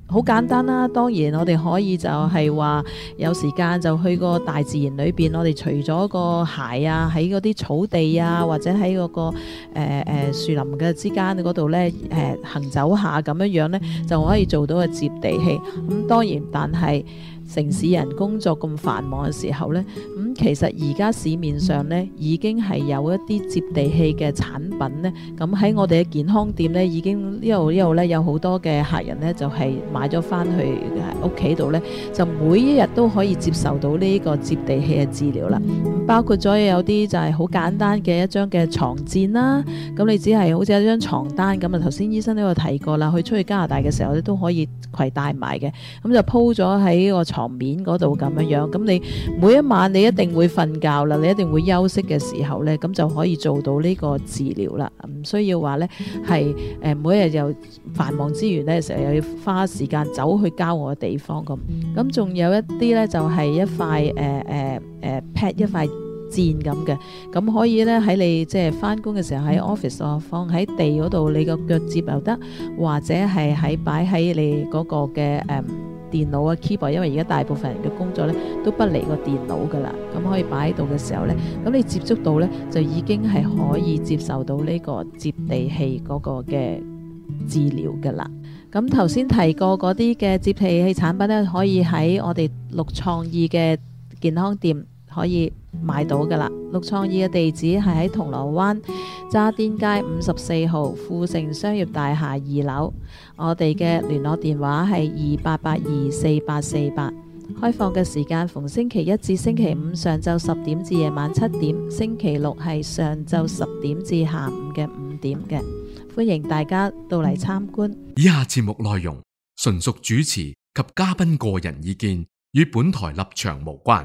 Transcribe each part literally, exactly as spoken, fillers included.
好簡單啦，當然我哋可以就係話有時間就去個大自然裏邊，我哋除咗個鞋啊，喺嗰啲草地啊，或者喺嗰、嗰個誒誒樹林嘅之間嗰度咧誒行走下咁樣樣咧，就可以做到個接地氣。咁當然，但係城市人工作咁繁忙嘅時候呢，咁、嗯、其實而家市面上呢已經係有一啲接地氣嘅產品呢。咁喺我哋嘅健康店呢，已經一路一路呢有好多嘅客人呢，就係、是、買咗翻去屋企度呢，就每一日都可以接受到呢個接地氣嘅治療啦。包括咗有啲就係好簡單嘅一張嘅床墊啦，咁你只係好似一張床單咁啊。頭先醫生都有提過啦，去出去加拿大嘅時候咧都可以攜帶埋嘅，咁就鋪咗喺個床面嗰度咁樣樣，咁你每一晚你一定會瞓覺啦，你一定會休息嘅時候呢，咁就可以做到呢個治療啦，唔需要話呢係誒每一日又繁忙之餘呢，成日又要花時間走去郊外嘅地方咁，咁仲有一啲呢，就係一塊誒誒誒 pad 一塊墊咁嘅，咁可以咧喺你即係翻工嘅時候喺 office 啊，放喺地嗰度，你個腳接又得，或者係喺擺喺你嗰個嘅誒、嗯、電腦啊 keyboard， 因為而家大部分人嘅工作咧都不離個電腦噶啦，咁可以擺喺度嘅時候咧，咁你接觸到咧就已經係可以接受到呢個接地氣嗰個嘅治療噶啦。咁頭先提過嗰啲嘅接地氣產品咧，可以喺我哋綠創意嘅健康店可以買到噶啦。綠創意嘅地址係喺銅鑼灣渣甸街五十四號富盛商業大廈二樓，我哋嘅聯絡電話係二八八二四八四八，開放嘅時間逢星期一至星期五上晝十點至夜晚七點，星期六係上晝十點至下午嘅五點嘅，歡迎大家到嚟參觀。 以下節目內容純屬主持及嘉賓個人意見，與本台立場無關。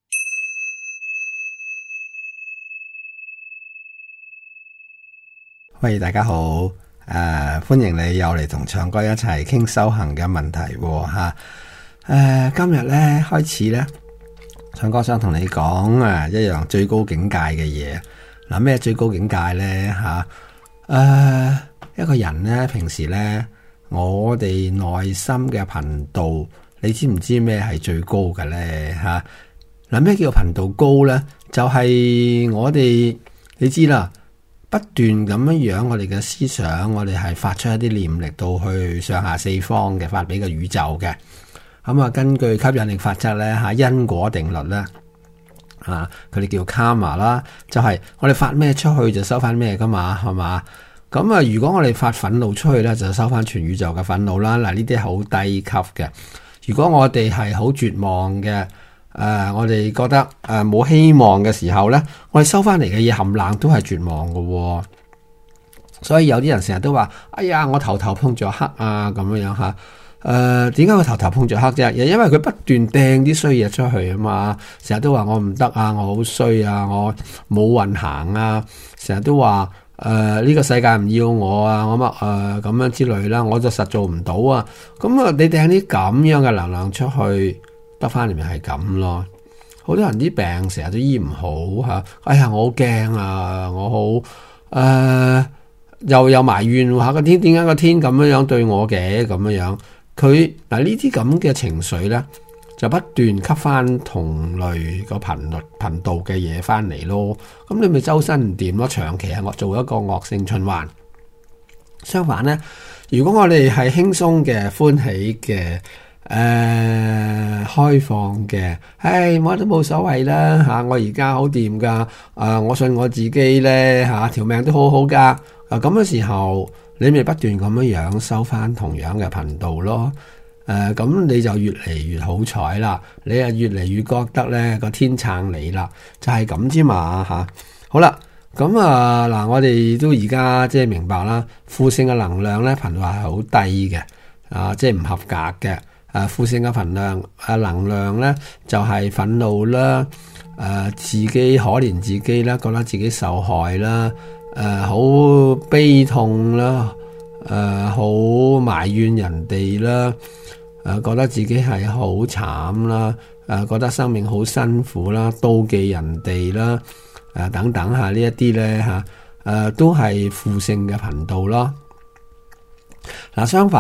喂，大家好，誒、呃，歡迎你又嚟同唱歌一齊傾修行嘅問題吓。誒、呃，今日咧開始咧，唱歌想同你講啊一樣最高境界嘅嘢。嗱，咩最高境界咧吓？誒、呃，一個人咧平時咧，我哋內心嘅頻道，你知唔知咩係最高嘅咧吓？嗱、啊，咩叫頻道高咧？就係、是、我哋你知啦。不斷咁樣樣，我哋嘅思想，我哋係發出一啲念力到去上下四方嘅，發俾個宇宙嘅。咁啊，根據吸引力法則咧，吓因果定律咧，啊，佢哋叫 karma 啦，就係我哋發咩出去就收翻咩噶嘛，係嘛？咁啊，如果我哋發憤怒出去咧，就收翻全宇宙嘅憤怒啦。嗱，呢啲係好低級嘅。如果我哋係好絕望嘅。誒、呃，我哋覺得誒冇、呃、希望嘅時候呢，我哋收翻嚟嘅嘢冚唪唥都係絕望嘅、哦，所以有啲人成日都話：哎呀，我頭頭碰着黑啊，咁樣樣吓。誒、呃，點解佢頭頭碰着黑啫？因為佢不斷掟啲衰嘢出去啊嘛，成日都話我唔得啊，我好衰啊，我冇運行啊，成日都話誒呢個世界唔要我啊，我乜誒咁樣之類啦，我就實做唔到啊。咁啊，你掟啲咁樣嘅能量出去。得翻嚟咪係咁咯，好多人啲病成日都醫唔好吓，哎呀我好驚啊，我好誒、呃、又有埋怨吓個天，點解個天咁樣樣對我嘅咁樣樣？佢嗱呢啲咁嘅情緒咧，就不斷吸翻同類個頻率頻道嘅嘢翻嚟咯，咁你咪周身唔掂咯，長期係我做一個惡性循環。相反咧，如果我哋係輕鬆嘅、歡喜嘅。誒、呃，開放嘅，唉，我都冇所謂啦吓，我而家好掂噶，誒、呃，我信我自己咧吓，條命都好好噶，啊咁嘅時候，你咪不斷咁樣樣收翻同樣嘅頻道咯，誒、呃，咁你就越嚟越好彩啦，你啊越嚟越覺得咧個天撐你啦，就係咁之嘛吓。好啦，咁啊嗱，我哋都而家即係明白啦，負性嘅能量咧頻率係好低嘅，啊，即係唔合格嘅。誒，負性嘅能量，誒能量咧就係、是、憤怒啦，誒、呃、自己可憐自己啦，覺得自己受害啦，誒、呃、好悲痛啦，誒、呃、好埋怨人哋啦，誒、呃、覺得自己係好慘啦，誒、呃、覺得生命好辛苦啦，妒忌人哋啦，誒、呃、等等下呢一啲咧吓，誒、呃、都係負性嘅頻道咯。嗱，相反。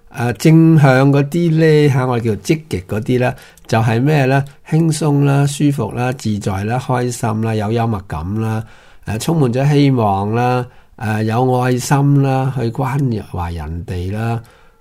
誒正向嗰啲咧嚇，我哋叫積極嗰啲咧，就係咩咧？輕鬆啦、舒服啦、自在啦、開心啦、有幽默感啦、誒充滿咗希望啦、誒有愛心啦、去關懷人哋啦、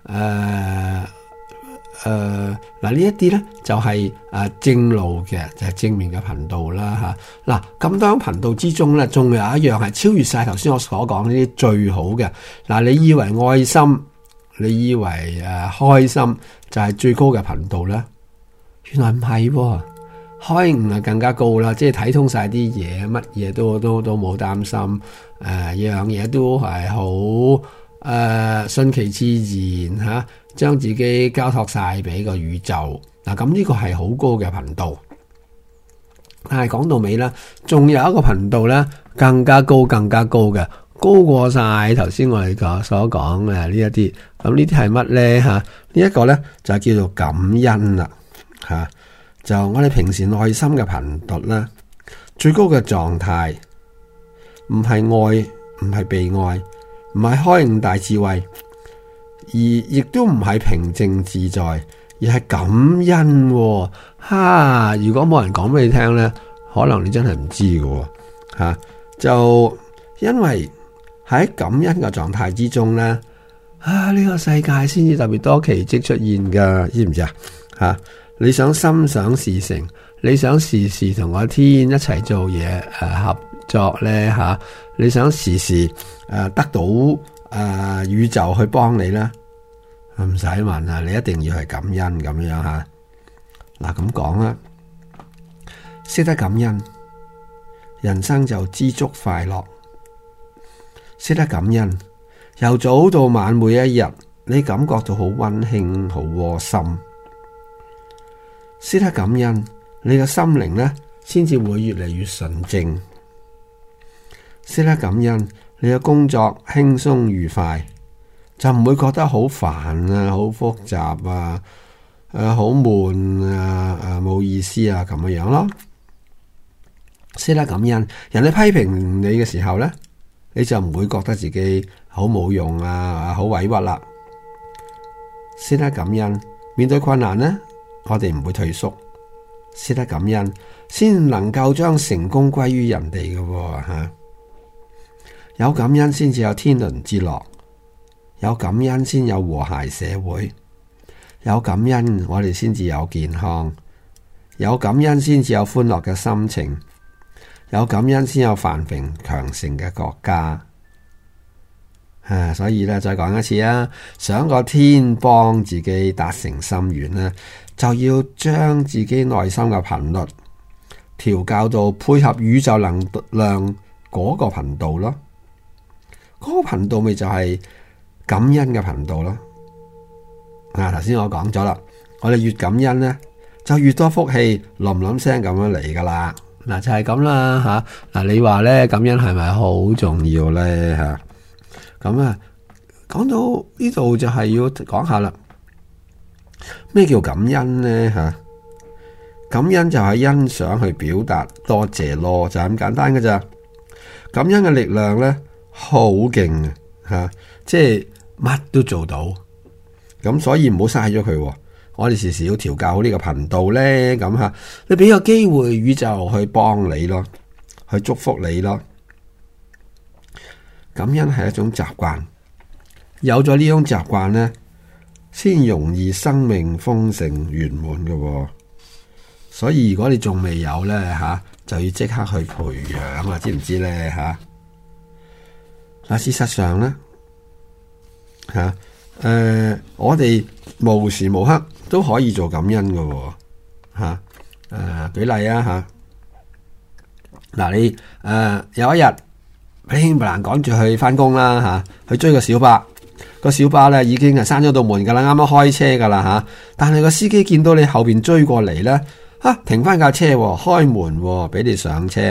誒誒嗱呢一啲咧就係誒正路嘅，就係正面嘅頻道啦嚇。嗱咁多頻道之中咧，仲有一樣係超越晒頭先我所講呢啲最好嘅。嗱，你以為愛心？你以為誒、呃、開心就係最高嘅頻道咧？原來唔係喎，開悟係更加高啦，即係睇通晒啲嘢，乜嘢都都都冇擔心，誒、呃、樣嘢都係好誒順其自然嚇，將、啊、自己交託晒俾個宇宙嗱，咁呢個係好高嘅頻道。但係講到尾啦，仲有一個頻道咧，更加高、更加高嘅。高過晒頭先我哋講所講嘅呢一啲，咁呢啲係乜咧吓？呢一個咧就叫做感恩啦吓，就我哋平時內心嘅頻率咧，最高嘅狀態唔係愛，唔係被愛，唔係開悟大智慧，而亦都唔係平靜自在，而係感恩喎哈！如果冇人講俾你聽咧，可能你真係唔知㗎吓，就因為喺感恩嘅狀態之中咧，啊呢、這個世界先至特別多奇蹟出現噶，知唔知啊？吓，你想心想事成，你想時時同個天一齊做嘢，誒、啊、合作咧吓、啊，你想時時誒、啊、得到誒、啊、宇宙去幫你咧，唔使問啊，你一定要係感恩咁樣吓。嗱咁講啦，識得感恩，人生就知足快樂。識得感恩，由早到晚每一日，你感覺到好溫馨、好窩心。識得感恩，你嘅心靈呢，先至會越嚟越純正。識得感恩，你嘅工作輕鬆愉快，就唔會覺得好煩啊、好複雜啊、誒好悶啊、誒冇意思啊咁樣樣咯。識得感恩，人哋批評你嘅時候呢，你就唔會覺得自己好冇用啊，好委屈啦。識得感恩，面對困難呢，我哋唔會退縮。識得感恩，先能夠將成功歸於人哋嘅吓。有感恩先至有天倫之樂，有感恩先有和諧社會，有感恩我哋先至有健康，有感恩先至有歡樂嘅心情。有感恩先有繁榮強盛嘅國家，啊！所以咧，再講一次啊，想個天幫自己達成心願咧，就要將自己內心嘅頻率調校到配合宇宙能量嗰個頻道咯。嗰個頻道咪就係感恩嘅頻道咯。啊，頭先我講咗啦，我哋越感恩咧，就越多福氣冧冧聲咁樣嚟噶啦。嗱就係咁啦吓，嗱你話咧感恩係咪好重要咧吓？咁啊，講到呢度就係要講下啦，咩叫感恩咧吓？感恩就係欣賞去表達多謝咯，就係咁簡單噶咋。感恩嘅力量咧好勁啊吓，即係乜都做到，咁所以唔好嘥咗佢。我哋時時要調教好呢個頻道咧，咁吓，你俾個機會宇宙去幫你咯，去祝福你咯。感恩係一種習慣，有咗呢種習慣咧，先容易生命豐盛圓滿嘅。所以如果你仲未有咧吓，就要即刻去培養啊，知唔知咧吓？嗱，事實上咧吓，誒、呃，我哋無時無刻都可以做感恩嘅，吓，誒、呃，舉例啊吓，嗱你誒、呃、有一日俾興伯蘭趕住去翻工啦吓，去追個小巴，個小巴咧已經係閂咗道門噶啦，啱啱開車噶啦吓，但係個司機見到你後邊追過嚟咧，吓、啊、停翻架車，開門俾你上車，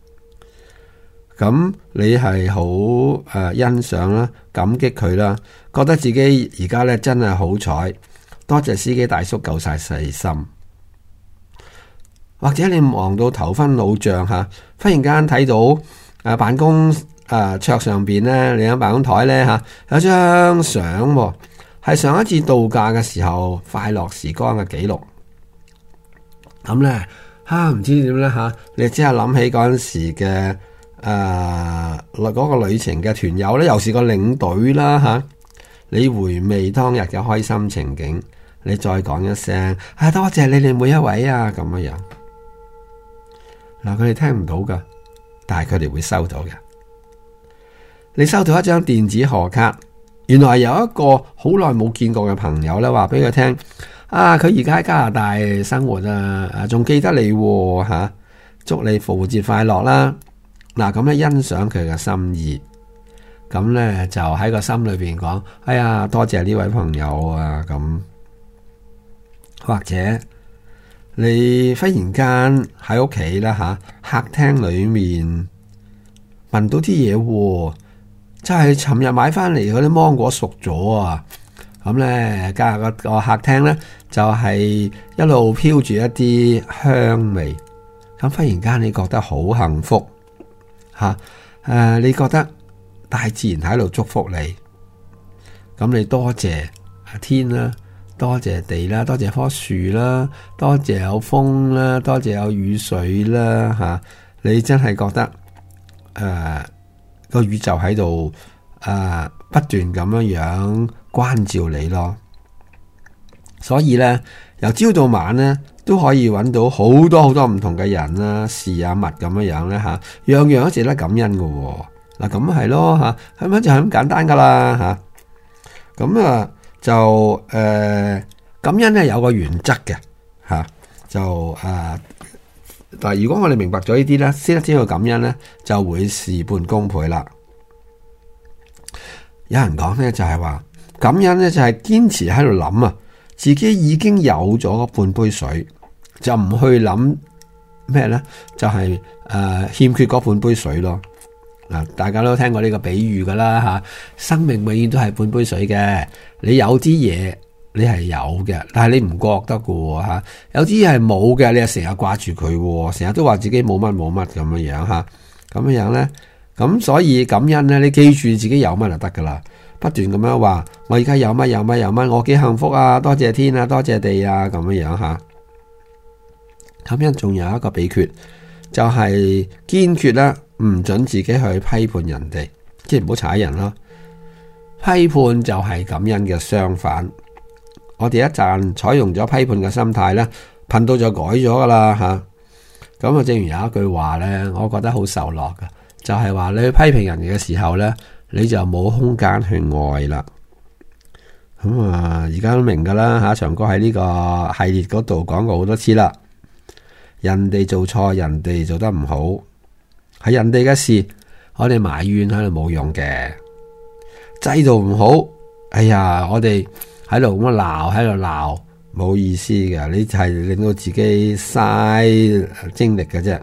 咁你係好誒欣賞啦，感激佢啦，覺得自己而家咧真係好彩。多謝司機大叔夠晒細心，或者你忙到頭昏腦脹吓，忽然間睇到誒、啊、辦公誒桌、呃、上邊咧，你喺辦公台咧吓有張相， 係上一次度假嘅時候快樂時光嘅記錄。咁咧吓唔知點咧吓，你即係諗起嗰陣時嘅誒嗰個旅程嘅團友咧，又是個領隊啦吓、啊。你回味當日嘅開心情景，你再講一聲啊，多謝你哋每一位啊，咁樣樣。嗱，佢哋聽唔到噶，但係佢哋會收到嘅。你收到一張電子賀卡，原來有一個好耐冇見過嘅朋友咧，話俾佢聽啊，佢而家喺加拿大生活啊，啊，仲記得你吓、啊，祝你復活節快樂啦。嗱，咁咧欣賞佢嘅心意，咁咧就喺個心裏邊講，哎呀，多謝呢位朋友啊，咁或者你忽然間喺屋企啦吓，客廳裏面聞到啲嘢。就係尋日買翻嚟嗰啲芒果熟咗啊！咁咧，加入個個客廳咧，就係一路飄住一啲香味。咁忽然間，你覺得好幸福吓，誒、啊，你覺得大自然喺度祝福你。咁你多謝天啦，多謝地啦，多謝棵樹啦，多謝有風啦，多謝有雨水啦，吓、啊，你真係覺得誒。啊個宇宙喺度誒不斷咁樣樣關照你咯，所以咧由朝到晚咧都可以揾到好多好多唔同嘅人啦、事啊、物咁樣樣咧吓，樣樣都值得感恩噶。嗱咁係咯吓，係咪就係咁簡單噶啦吓？咁啊就誒、呃、感恩咧有個原則嘅吓，就誒。呃但係如果我哋明白咗呢啲咧，識得知道感恩咧，就會事半功倍啦。有人講咧就係話，感恩咧就係堅持喺度諗啊，自己已經有咗半杯水，就唔去諗咩咧，就係、是、誒、呃、欠缺嗰半杯水咯。嗱，大家都聽過呢個比喻噶啦吓，生命永遠都係半杯水嘅，你有啲嘢。你係有嘅，但係你唔覺得嘅吓，有啲嘢係冇嘅，你又成日掛住佢，成日都話自己冇乜冇乜咁樣樣吓，咁樣樣咧，咁所以感恩咧，你記住自己有乜就得噶啦，不斷咁樣話，我而家有乜有乜有乜，我幾幸福啊，多謝天啊，多謝地啊，咁樣樣吓。感恩仲有一個秘訣，就係堅決啦，唔准自己去批判人哋，即係唔好踩人咯。批判就係感恩嘅相反。我哋一旦採用咗批判嘅心態咧，頻道就改咗噶啦吓。咁啊，正如有一句話咧，我覺得好受落嘅，就係話你去批評人嘅時候咧，你就冇空間去愛啦。咁啊，而家都明噶啦吓，長哥喺呢個系列嗰度講過好多次啦。人哋做錯，人哋做得唔好，係人哋嘅事，我哋埋怨喺度冇用嘅。制度唔好，哎呀，我哋。喺度咁樣鬧，喺度鬧，冇意思嘅，你係令到自己嘥精力嘅啫。誒、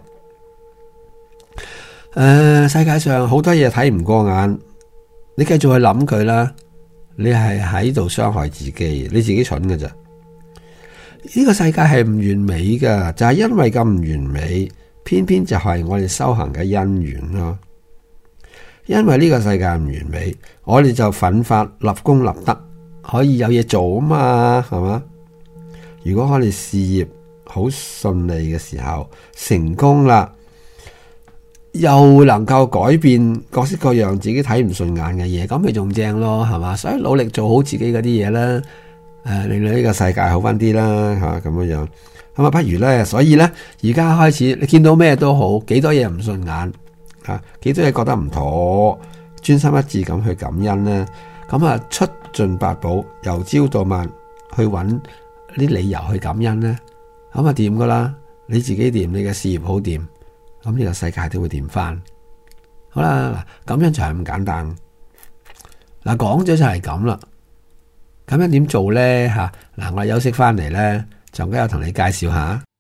呃，世界上好多嘢睇唔過眼，你繼續去諗佢啦，你係喺度傷害自己，你自己蠢嘅咋？呢、這個世界係唔完美嘅，就係、是、因為咁唔完美，偏偏就係我哋修行嘅因緣咯。因為呢個世界唔完美，我哋就奮發立功立德。可以有嘢做啊嘛，係嘛？如果我哋事業好順利嘅時候，成功啦，又能夠改變各式各樣自己睇唔順眼嘅嘢，咁咪仲正咯，係嘛？所以努力做好自己嗰啲嘢啦，誒、呃，令到呢個世界好翻啲啦，吓咁樣樣。咁啊，不如咧，所以咧，而家開始你見到咩都好，幾多嘢唔順眼，吓、啊、幾多嘢覺得唔妥，專心一致咁去感恩咧。咁啊，出盡八寶，由朝到晚去揾啲理由去感恩咧，咁啊掂噶啦，你自己掂，你嘅事業好掂，咁呢個世界都會掂翻。好啦，嗱，感恩就係咁簡單。嗱，講咗就係咁啦。咁樣點做咧？吓，嗱，我休息翻嚟咧，就今日同你介紹下。